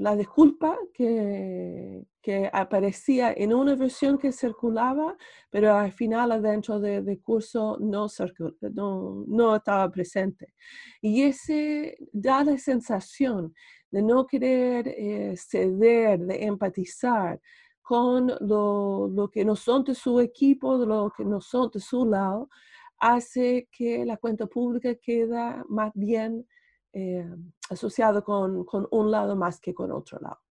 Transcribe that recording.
la disculpa que aparecía en una versión que circulaba, pero al final adentro del curso no estaba presente. Y ese da la sensación de no querer ceder, de empatizar con lo que no son de su equipo, de lo que no son de su lado, hace que la cuenta pública queda más bien asociado con un lado más que con otro lado.